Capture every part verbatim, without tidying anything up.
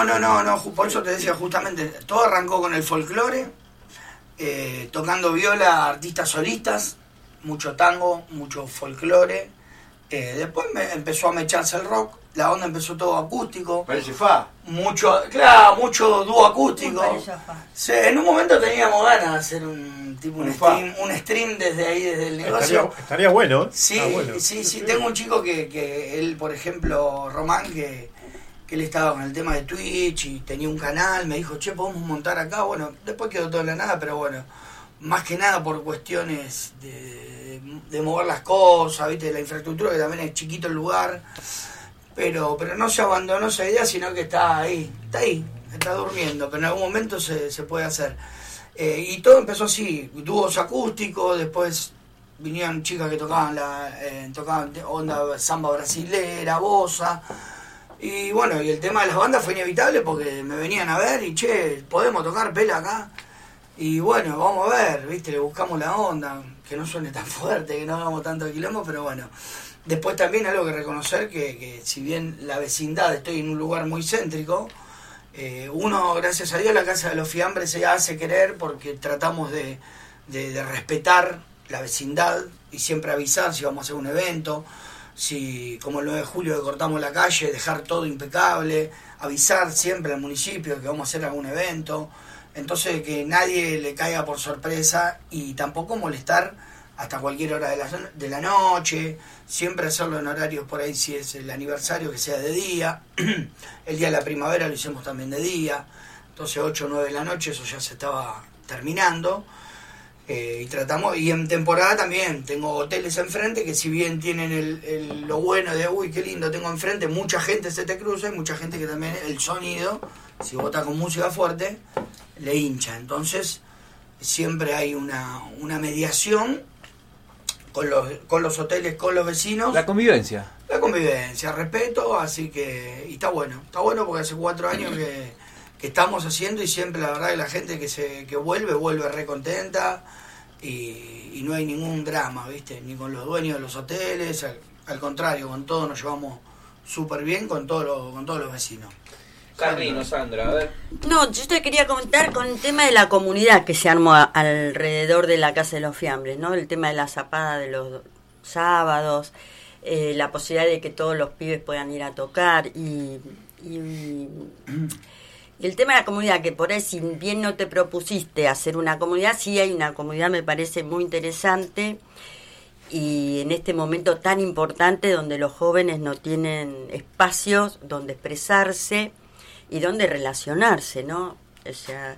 No, no, no, por eso te decía justamente, todo arrancó con el folclore, eh, tocando viola, artistas solistas, mucho tango, mucho folclore, eh, después me empezó a mecharse el rock, la onda empezó todo acústico. Parece fa. Mucho, claro, mucho dúo acústico. Fa. Sí, en un momento teníamos ganas de hacer un tipo un, Un stream, un stream desde ahí, desde el negocio. Estaría, estaría bueno. Sí, ah, bueno. sí, sí, tengo un chico que, que él, por ejemplo, Román, que que él estaba con el tema de Twitch y tenía un canal, me dijo, che, podemos montar acá, bueno, después quedó todo en la nada, pero bueno, más que nada por cuestiones de, de mover las cosas, viste, de la infraestructura, que también es chiquito el lugar, pero pero no se abandonó esa idea, sino que está ahí, está ahí, está durmiendo, pero en algún momento se, se puede hacer. Eh, y todo empezó así, dúos acústicos, después vinieron chicas que tocaban, la, eh, tocaban onda samba brasilera, bossa. Y bueno, y el tema de las bandas fue inevitable porque me venían a ver y che, podemos tocar pela acá. Y bueno, vamos a ver, viste, le buscamos la onda, que no suene tan fuerte, que no hagamos tanto quilombo, pero bueno. Después también algo que reconocer que, que si bien la vecindad, estoy en un lugar muy céntrico, eh, uno, gracias a Dios, la Casa de los Fiambres se hace querer porque tratamos de, de, de respetar la vecindad y siempre avisar si vamos a hacer un evento. Si, como el nueve de julio que cortamos la calle, dejar todo impecable, avisar siempre al municipio que vamos a hacer algún evento, entonces que nadie le caiga por sorpresa y tampoco molestar hasta cualquier hora de la, de la noche, siempre hacerlo en horarios por ahí, si es el aniversario que sea de día, el día de la primavera lo hicimos también de día, entonces ocho o nueve de la noche, eso ya se estaba terminando. Eh, y tratamos, y en temporada también tengo hoteles enfrente que si bien tienen el, el, lo bueno de uy qué lindo tengo enfrente, mucha gente se te cruza y mucha gente que también el sonido, si vos estás con música fuerte, le hincha. Entonces siempre hay una, una mediación con los, con los hoteles, con los vecinos. La convivencia. La convivencia, respeto, así que, y está bueno, está bueno porque hace cuatro años que, que estamos haciendo y siempre la verdad que la gente que se que vuelve, vuelve re contenta. Y, y no hay ningún drama, ¿viste? Ni con los dueños de los hoteles, al, al contrario, con todos nos llevamos súper bien con, todo lo, con todos los vecinos. Carlino, Sandra, a ver. No, yo te quería comentar con el tema de la comunidad que se armó a, alrededor de la Casa de los Fiambres, ¿no? El tema de la zapada de los sábados, eh, la posibilidad de que todos los pibes puedan ir a tocar y... y Y el tema de la comunidad, que por ahí si bien no te propusiste hacer una comunidad, sí hay una comunidad, me parece muy interesante, y en este momento tan importante donde los jóvenes no tienen espacios donde expresarse y donde relacionarse, ¿no? O sea,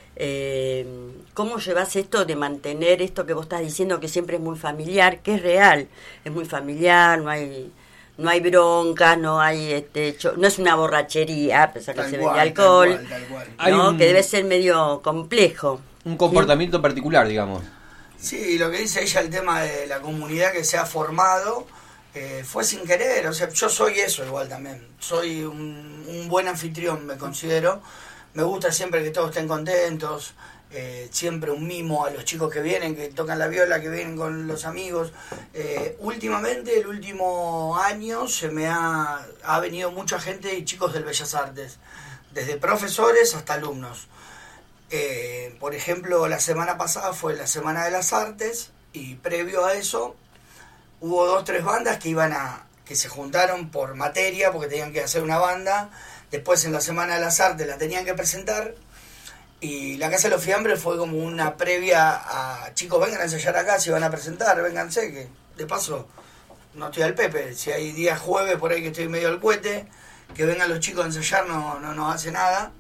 eh, ¿cómo llevas esto de mantener esto que vos estás diciendo que siempre es muy familiar, que es real, es muy familiar, no hay... No hay bronca, no hay este no es una borrachería, a pesar que se vende alcohol, tal cual, tal cual. Hay ¿no? un- Que debe ser medio complejo. Un comportamiento particular, digamos. Sí, lo que dice ella, el tema de la comunidad que se ha formado, eh, fue sin querer, o sea, yo soy eso igual también, soy un, un buen anfitrión, me considero, me gusta siempre que todos estén contentos, eh, siempre un mimo a los chicos que vienen, que tocan la viola, que vienen con los amigos. Eh, últimamente, el último año, se me ha, ha venido mucha gente y chicos del Bellas Artes, desde profesores hasta alumnos. Eh, por ejemplo, la semana pasada fue la Semana de las Artes y previo a eso hubo dos, tres bandas que iban a que se juntaron por materia porque tenían que hacer una banda. Después en la Semana de las Artes la tenían que presentar y la Casa de los Fiambres fue como una previa a chicos, vengan a ensayar acá, si van a presentar, vénganse, que de paso no estoy al Pepe, si hay días jueves por ahí que estoy medio al cohete, que vengan los chicos a ensayar no, no nos hace nada.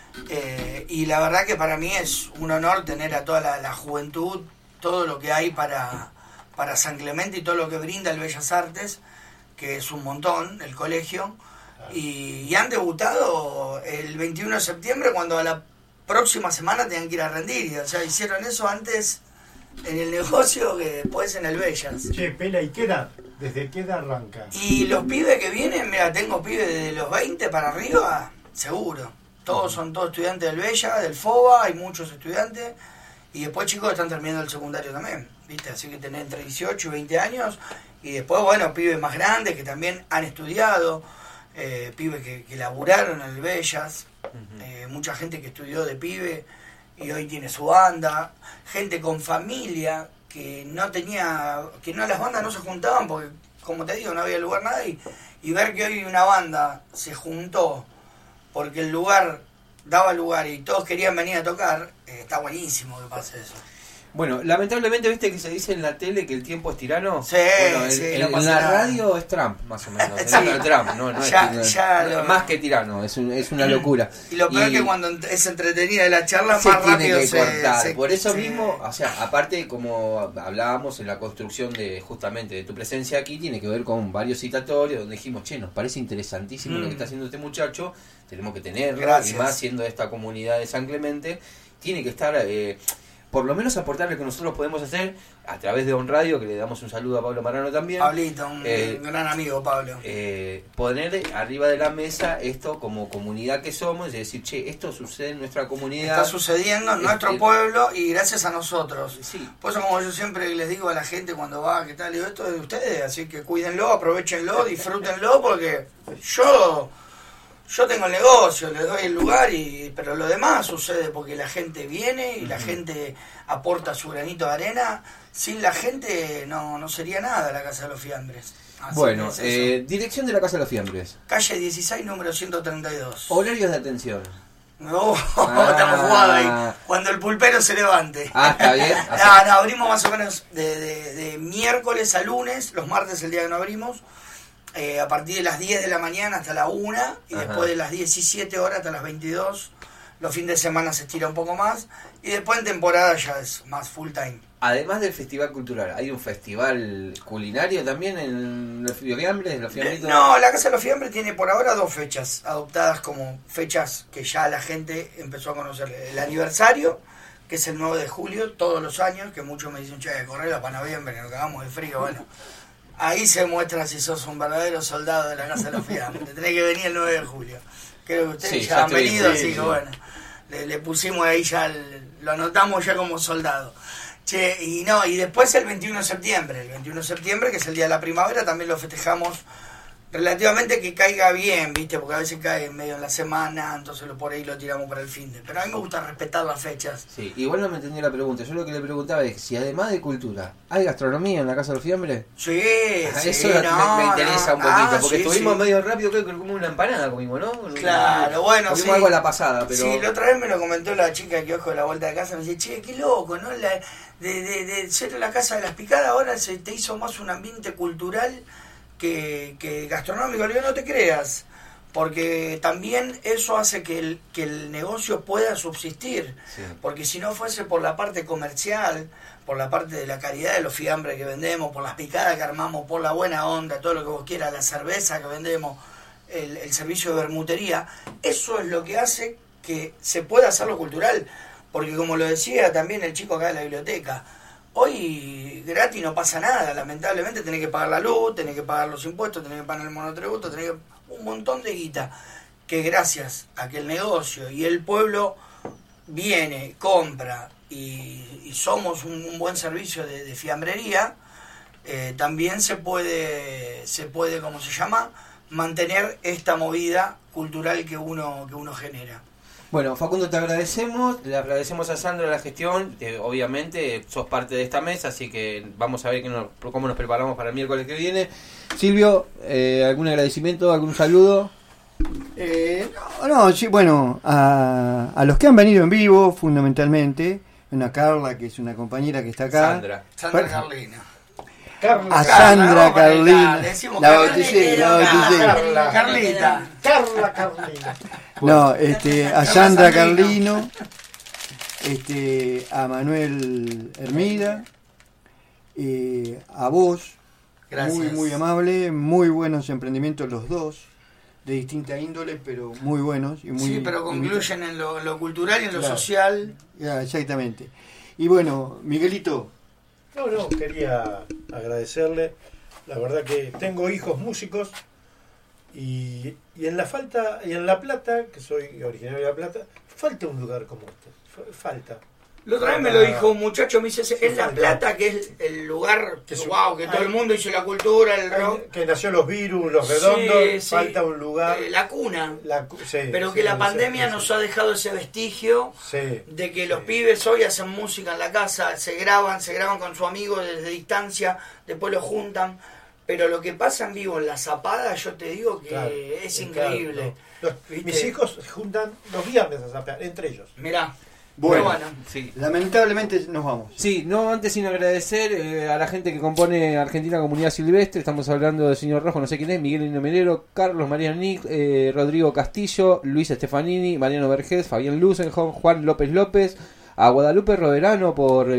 Eh, y la verdad que para mí es un honor tener a toda la, la juventud, todo lo que hay para, para San Clemente y todo lo que brinda el Bellas Artes, que es un montón, el colegio, y, y han debutado el veintiuno de septiembre cuando a la próxima semana tenían que ir a rendir, o sea, hicieron eso antes en el negocio que después en el Bellas. Che, Pela, ¿y qué edad? ¿Desde qué edad arranca? Y los pibes que vienen, mira, tengo pibes de los veinte para arriba, seguro. Todos son todos estudiantes del Bella, del FOBA, hay muchos estudiantes. Y después chicos que están terminando el secundario también, ¿viste? Así que tenés entre dieciocho y veinte años. Y después, bueno, pibes más grandes que también han estudiado. eh, pibes que, que laburaron en el Bellas, Ujú. eh, mucha gente que estudió de pibe y hoy tiene su banda, gente con familia que no tenía, que no las bandas no se juntaban porque, como te digo, no había lugar nada y, y ver que hoy una banda se juntó porque el lugar daba lugar y todos querían venir a tocar, eh, está buenísimo que pase eso. Bueno, lamentablemente, viste que se dice en la tele que el tiempo es tirano. Sí, bueno, el- sí, el- no en pasa la nada. radio es Trump, más o menos. Sí. No, no, Trump, no, no Ya- es, no es- ya no es lo- más que tirano, es, un- es una locura. Y lo peor Y- que cuando ent- es entretenida la charla, se más tiene rápido que se, cortar. se- Por eso se- mismo, o sea, aparte como hablábamos en la construcción de justamente de tu presencia aquí, tiene que ver con varios citatorios donde dijimos, che, nos parece interesantísimo Mm. lo que está haciendo este muchacho, tenemos que tenerlo, Gracias. y más siendo esta comunidad de San Clemente, tiene que estar, eh, por lo menos aportar lo que nosotros podemos hacer a través de On Radio, que le damos un saludo a Pablo Marano también. Pablito, un Eh, gran amigo, Pablo. Eh, poner arriba de la mesa esto como comunidad que somos y decir, che, esto sucede en nuestra comunidad. Está sucediendo en nuestro Este- pueblo y gracias a nosotros. Sí. Por eso, como yo siempre les digo a la gente cuando va, ¿qué tal? Digo, esto es de ustedes, así que cuídenlo, aprovechenlo, disfrútenlo, porque yo yo tengo el negocio, les doy el lugar, y pero lo demás sucede porque la gente viene y la gente aporta su granito de arena. Sin la gente no, no sería nada la Casa de los Fiambres. Así Bueno, que es eso. eh, dirección de la Casa de los Fiambres. Calle dieciséis, número ciento treinta y dos. Horarios de atención. No, Ah. estamos jugados ahí. Cuando el pulpero se levante. Ah, está bien. No, no, abrimos más o menos de, de, de miércoles a lunes, los martes el día que no abrimos, eh, a partir de las diez de la mañana hasta la una, y Ajá. después de las diecisiete horas hasta las veintidós. Los fines de semana se estira un poco más, y después en temporada ya es más full time. Además del festival cultural, ¿hay un festival culinario también en los fiambres? En los fiambritos? No, la Casa de los Fiambres tiene por ahora dos fechas adoptadas como fechas que ya la gente empezó a conocer. El aniversario, que es el nueve de julio, todos los años, que muchos me dicen, che, correla para noviembre, que nos cagamos de frío. Bueno, ahí se muestra si sos un verdadero soldado de la Casa de los Fiambres. Te tenés que venir el nueve de julio. Creo que ustedes Sí, ya ya han estuvimos, venido, sí, así sí. que bueno, le, le pusimos ahí ya, el- lo anotamos ya como soldado. Che, y no, y después el veintiuno de septiembre, el veintiuno de septiembre, que es el día de la primavera, también lo festejamos relativamente que caiga bien, ¿viste? Porque a veces cae medio en la semana, entonces lo por ahí lo tiramos para el fin de. Pero a mí me gusta respetar las fechas. Sí, igual no me entendí la pregunta. Yo lo que le preguntaba es si además de cultura, ¿hay gastronomía en la Casa de los Fiambres? Sí, Ah, sí, eso no, me, me interesa no. un poquito, Ah, porque sí, estuvimos sí. medio rápido, creo que como una empanada comimos, ¿no? Claro, bueno, comimos sí. algo a la pasada, pero... Sí, la otra vez me lo comentó la chica que ojo de la vuelta de casa, me dice, che, qué loco, ¿no? La, de, de, de ser la Casa de las Picadas ahora se te hizo más un ambiente cultural que, que gastronómico. Le digo, no te creas, porque también eso hace que el, que el negocio pueda subsistir, Sí. porque si no fuese por la parte comercial, por la parte de la calidad de los fiambres que vendemos, por las picadas que armamos, por la buena onda, todo lo que vos quieras, la cerveza que vendemos, el, el servicio de bermutería, eso es lo que hace que se pueda hacer lo cultural, porque como lo decía también el chico acá de la biblioteca, hoy gratis no pasa nada, lamentablemente tenés que pagar la luz, tenés que pagar los impuestos, tenés que pagar el monotributo, tenés que un montón de guita, que gracias a que el negocio y el pueblo viene, compra y, y somos un, un buen servicio de, de fiambrería, eh, también se puede, se puede, ¿cómo se llama?, mantener esta movida cultural que uno, que uno genera. Bueno, Facundo, te agradecemos, le agradecemos a Sandra la gestión, eh, obviamente sos parte de esta mesa, así que vamos a ver que nos, cómo nos preparamos para el miércoles que viene. Silvio, eh, ¿algún agradecimiento, algún saludo? Eh, no, no, sí, bueno, a, a los que han venido en vivo, fundamentalmente, una Carla, que es una compañera que está acá. Sandra. Sandra Bueno. Carlina. Carla. A Carla, Sandra vamos a ponerla, Carlina. le decimos La Carla. bauticé, la bauticé. Carla. Carlita. Carla Carlina. No, este, a Carla Sandra Sandrino. Carlino, este, a Manuel Hermida, eh, a vos, Gracias. muy, muy amable, muy buenos emprendimientos los dos, de distinta índole, pero muy buenos. Y muy Sí, pero concluyen en lo, en lo cultural y en lo Claro. social. Ya, exactamente. Y bueno, Miguelito, No, no, quería agradecerle. La verdad que tengo hijos músicos y, y en La Falta, y en La Plata, que soy originario de La Plata, falta un lugar como este. Fa- Falta. La otra vez me lo dijo un muchacho, me dice, es La Plata, que es el lugar, que, su, wow, que todo el mundo hizo la cultura, el rock. Que nació los virus, los redondos, sí, sí. Falta un lugar. Eh, la cuna. La, sí, Pero sí, que la sí, pandemia sí, nos sí. ha dejado ese vestigio sí, de que los sí. pibes hoy hacen música en la casa, se graban, se graban con su amigo desde distancia, después lo juntan. Pero lo que pasa en vivo en la zapada, yo te digo que claro, es claro, increíble. no. Los, mis hijos se juntan los viernes a zapear, entre ellos. Mirá. Bueno, bueno. Sí. Lamentablemente nos vamos. Sí, no antes sin agradecer eh, a la gente que compone Argentina Comunidad Silvestre. Estamos hablando del señor Rojo, no sé quién es, Miguel Lino Melero, Carlos Mariano Nick, eh, Rodrigo Castillo, Luis Estefanini, Mariano Vergés, Fabián Lusenholm, Juan López López, a Guadalupe Roverano por